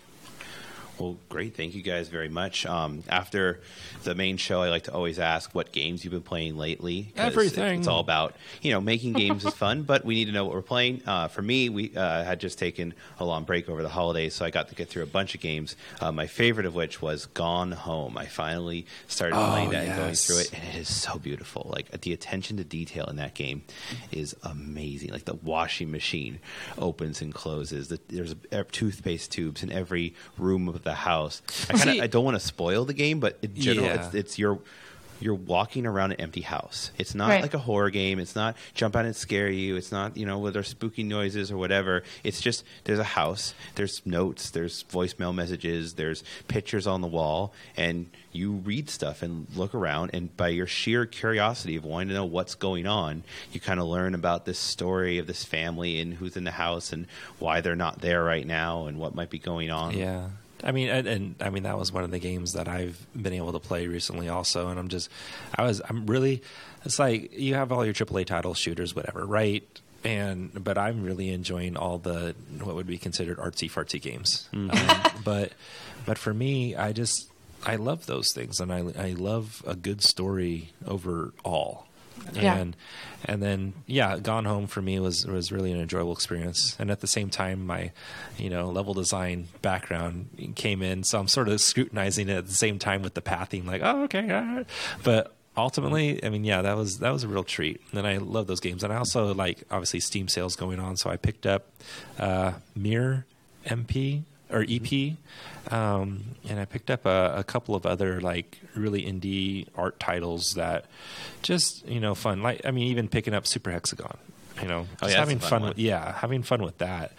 Well, great. Thank you guys very much. Um, after the main show, I like to always ask what games you've been playing lately. 'cause Everything. It's all about, you know, making games is fun, but we need to know what we're playing. Uh, for me, we uh, had just taken a long break over the holidays, so I got to get through a bunch of games. Uh, my favorite of which was Gone Home. I finally started Oh, playing that and going yes. through it, and it is so beautiful. Like, the attention to detail in that game is amazing. Like, the washing machine opens and closes. The, there's a, toothpaste tubes in every room of the house. I kind See- of I don't want to spoil the game, but in general, Yeah. it's, it's your you're walking around an empty house. It's not Right. like a horror game. It's not jump out and scare you. It's not, you know, where there's spooky noises or whatever. It's just there's a house. There's notes. There's voicemail messages. There's pictures on the wall, and you read stuff and look around. And by your sheer curiosity of wanting to know what's going on, you kind of learn about this story of this family and who's in the house and why they're not there right now and what might be going on. Yeah. I mean, and, and I mean, that was one of the games that I've been able to play recently also. And I'm just, I was, I'm really, it's like you have all your triple A titles, shooters, whatever, right? And, but I'm really enjoying all the, what would be considered artsy fartsy games. Um, but, but for me, I just, I love those things. And I, I love a good story overall. Yeah. And and then yeah, Gone Home for me was was really an enjoyable experience. And at the same time, my you know level design background came in, so I'm sort of scrutinizing it at the same time with the pathing, like oh okay, all right. But ultimately, I mean yeah, that was that was a real treat. And I love those games, and I also like obviously Steam sales going on, so I picked up uh, Mirror M P or E P. Um, and I picked up a, a couple of other like really indie art titles that just, you know, fun. Like, I mean, even picking up Super Hexagon, you know, Oh, just yeah, that's having a fun fun one. with, yeah, having fun with that.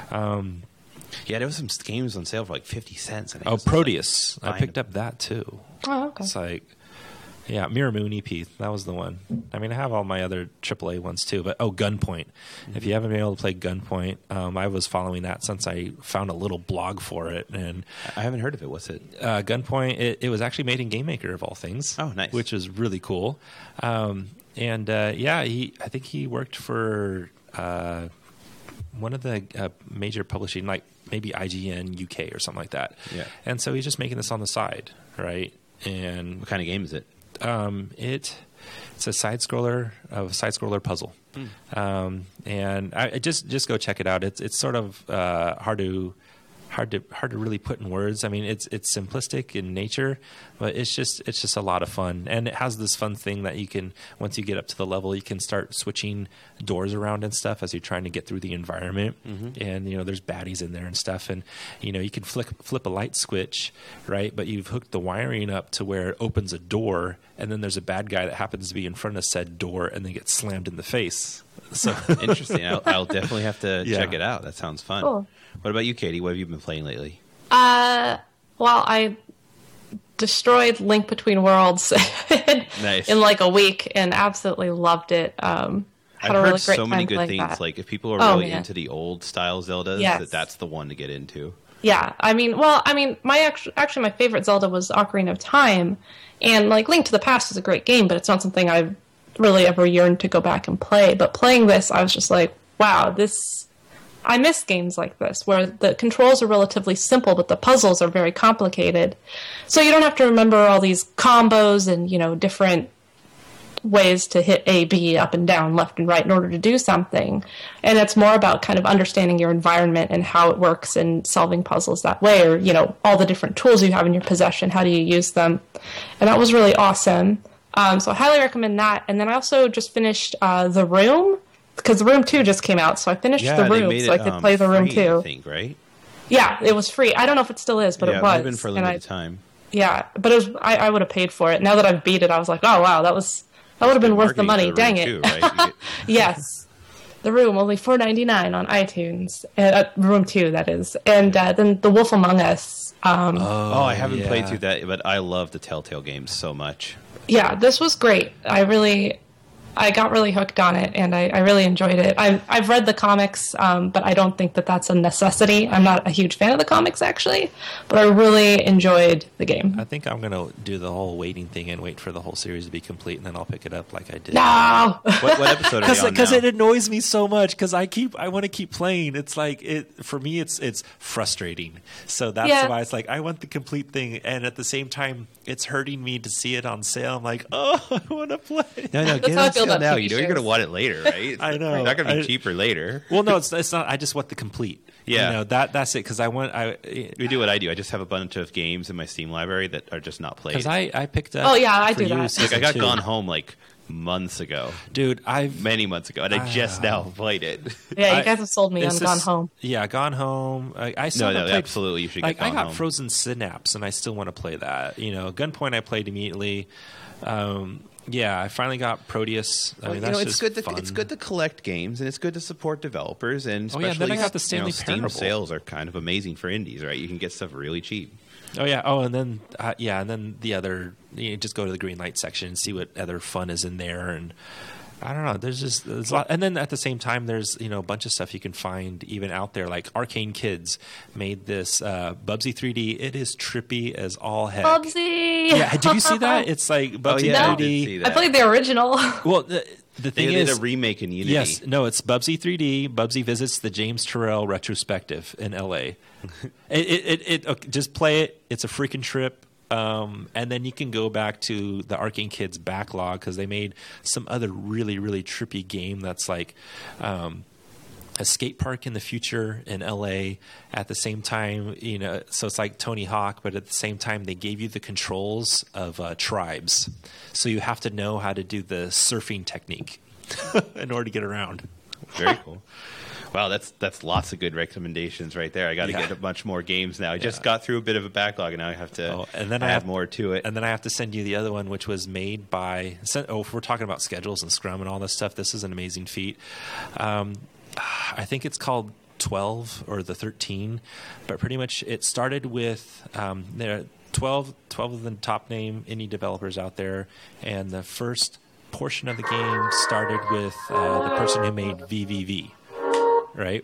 Um, Yeah, there was some games on sale for like fifty cents. I think. oh, It was just, like, Proteus. I fine. picked up that too. Oh, okay. It's like, yeah, Mirror Moon E P. That was the one. I mean, I have all my other triple A ones too. But oh, Gunpoint. If you haven't been able to play Gunpoint, um, I was following that since I found a little blog for it. And I haven't heard of it. What's it? uh, Gunpoint, it, it was actually made in Game Maker of all things. Oh, nice. Which is really cool. Um, and uh, yeah, he I think he worked for uh, one of the uh, major publishing, like maybe I G N U K or something like that. Yeah. And so he's just making this on the side, right? And What kind of game is it? um, it it's a side scroller, a side scroller puzzle, um, and I, I just just go check it out. It's it's sort of uh, hard to hard to hard to really put in words. I mean, it's it's simplistic in nature, but it's just it's just a lot of fun, and it has this fun thing that you can once you get up to the level, you can start switching doors around and stuff as you're trying to get through the environment. And you know, there's baddies in there and stuff, and you know, you can flick flip a light switch, right? But you've hooked the wiring up to where it opens a door, and then there's a bad guy that happens to be in front of said door, and then gets slammed in the face. So Interesting. I'll, I'll definitely have to Yeah. check it out. That sounds fun. Cool. What about you, Katie? What have you been playing lately? Uh, well, I destroyed Link Between Worlds in, Nice. in like a week and absolutely loved it. Um, had I've a heard really great so many time good playing things. that. Like, if people are Oh, really man. into the old style Zeldas, Yes. that that's the one to get into. Yeah, I mean, well, I mean, my actually, actually my favorite Zelda was Ocarina of Time, and like Link to the Past is a great game, but it's not something I've really ever yearned to go back and play. But playing this, I was just like, wow, this. I miss games like this where the controls are relatively simple, but the puzzles are very complicated. So you don't have to remember all these combos and you know different ways to hit A, B, up and down, left and right in order to do something. And it's more about kind of understanding your environment and how it works and solving puzzles that way, or, you know, all the different tools you have in your possession, how do you use them? And that was really awesome. Um, so I highly recommend that. And then I also just finished uh, The Room, because The Room two just came out. So I finished Yeah, The they Room made so it, I could um, play The Room free, two. I think, right? Yeah, it was free. I don't know if it still is, but yeah, it might was. have been for a And I- limited time. Yeah, but it was, I, I would have paid for it. Now that I've beat it, I was like, oh, wow, that was that would have been worth the money. Dang it. Too, right? You get- Yes. The Room, only four ninety-nine on iTunes. Uh, Room two, that is. And uh, then The Wolf Among Us. Um, oh, I haven't yeah. played through that, but I love the Telltale games so much. yeah, this was great. I really, I got really hooked on it, and I, I really enjoyed it. I've, I've read the comics, um, but I don't think that that's a necessity. I'm not a huge fan of the comics, actually, but I really enjoyed the game. I think I'm gonna do the whole waiting thing and wait for the whole series to be complete, and then I'll pick it up like I did. No! What, what episode are you on Because now? it annoys me so much. Because I keep, I want to keep playing. It's like it for me. It's it's frustrating. So that's Yeah. why it's like I want the complete thing, and at the same time, it's hurting me to see it on sale. I'm like, oh, I want to play. No, no, That's get it how I on feel sale about now. T V You know you're shows. going to want it later, right? I know. It's not going to be I- cheaper later. Well, no, it's it's not. I just want the complete. Yeah. you know, that that's it. Because I want I We do what I do. I just have a bunch of games in my Steam library that are just not played. because I I picked up. Oh, yeah, I for do you that. like, season I got two. Gone Home like months ago, dude. I've many months ago, and I just now played it. Yeah, you I- guys have sold me on It's Gone just- Home. Yeah, Gone Home. I, I still No, no, haven't played, absolutely, you should like get I Gone got Home. Frozen Synapse, and I still want to play that. You know, Gunpoint I played immediately. Um, yeah, I finally got Proteus. I mean, you that's know, it's just good to fun. it's good to collect games, and it's good to support developers, and Oh, yeah, especially then I got the you Stanley know, Steam Parable. sales are kind of amazing for indies, right? You can get stuff really cheap. Oh yeah. Oh, and then uh, yeah, and then the other. You know, just go to the green light section and see what other fun is in there, and I don't know. There's just there's a lot, and then at the same time, there's you know a bunch of stuff you can find even out there. Like Arcane Kids made this uh, Bubsy three D. It is trippy as all heck. Bubsy! Yeah, did you see that? It's like Bubsy yeah, I three did D. see I that. played the original. Well, the, the They thing did is, a remake in Unity. yes, no, it's Bubsy three D. Bubsy visits the James Turrell retrospective in L A. it, it, it, it okay, just play it. It's a freaking trip. Um, and then you can go back to the Arcane Kids backlog because they made some other really, really trippy game that's like um, a skate park in the future in L A. At the same time, you know, so it's like Tony Hawk, but at the same time, they gave you the controls of uh, tribes. So you have to know how to do the surfing technique in order to get around. Very cool. Wow, that's that's lots of good recommendations right there. I got to Yeah. get a bunch more games now. I just Yeah. got through a bit of a backlog, and now I have to Oh, and then I add have- more to it. And then I have to send you the other one, which was made by. Oh, if we're talking about schedules and Scrum and all this stuff, this is an amazing feat. Um, I think it's called twelve or the thirteen, but pretty much it started with um, there are twelve, twelve of the top name indie developers out there, and the first portion of the game started with uh, the person who made V V V, right?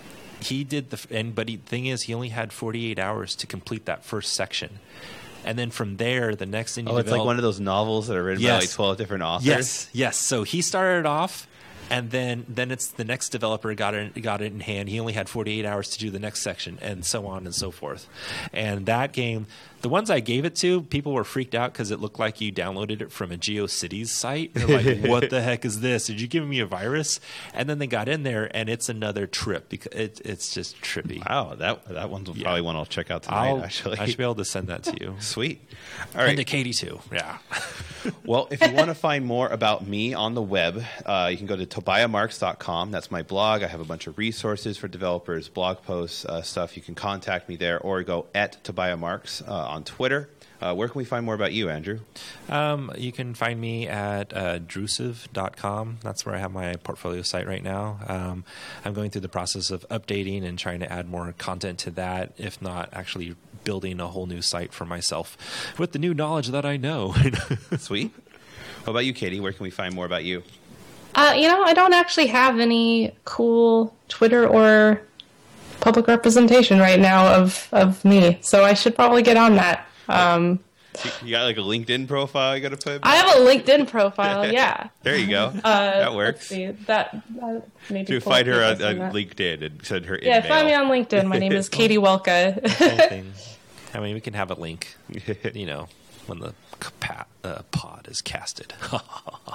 He did the and but the thing is, he only had forty-eight hours to complete that first section. And then from there, the next indie Oh, it's like develop- one of those novels that are written by Yes. like twelve different authors. Yes, yes. So he started off, and then then it's the next developer got it got it in hand. He only had forty-eight hours to do the next section, and so on and so forth. And that game, the ones I gave it to, people were freaked out because it looked like you downloaded it from a GeoCities site. They're like, "What the heck is this? Did you give me a virus?" And then they got in there, and it's another trip because it, it's just trippy. Wow, that that one's Yeah. probably one I'll check out tonight. I'll, actually, I should be able to send that to you. Sweet. All And right. to Katie too. Yeah. Well, if you want to find more about me on the web, uh, you can go to tobiah marks dot com. That's my blog. I have a bunch of resources for developers, blog posts, uh, stuff. You can contact me there or go at Tobiah Marks uh, on Twitter. Uh, where can we find more about you, Andrew? Um, you can find me at uh, drusive dot com. That's where I have my portfolio site right now. Um, I'm going through the process of updating and trying to add more content to that, if not actually building a whole new site for myself with the new knowledge that I know. Sweet. What about you, Katie? Where can we find more about you? Uh, you know, I don't actually have any cool Twitter or public representation right now of, of me, so I should probably get on that. Um, You got like a LinkedIn profile you got to put? I have a LinkedIn profile, yeah. There you go. Uh, that Let's works. see, that, uh, maybe To pull find up her details on, on that. LinkedIn and send her Yeah, email. find me on LinkedIn. My name is Katie Welka. Anything. I mean, we can have a link, you know, when the pa- uh, pod is casted.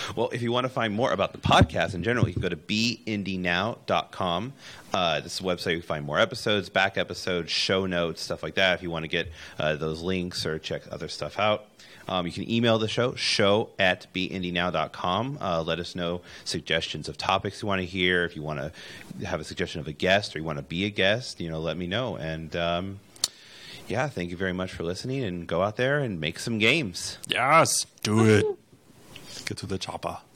Well, if you want to find more about the podcast in general, you can go to be indie now dot com. Uh, this is a website you can find more episodes, back episodes, show notes, stuff like that. If you want to get uh, those links or check other stuff out. Um, you can email the show, show at be indie now dot com. Uh, let us know suggestions of topics you want to hear. If you want to have a suggestion of a guest or you want to be a guest, you know, let me know. And um, yeah, thank you very much for listening, and go out there and make some games. Yes, do it. Get to the chopper.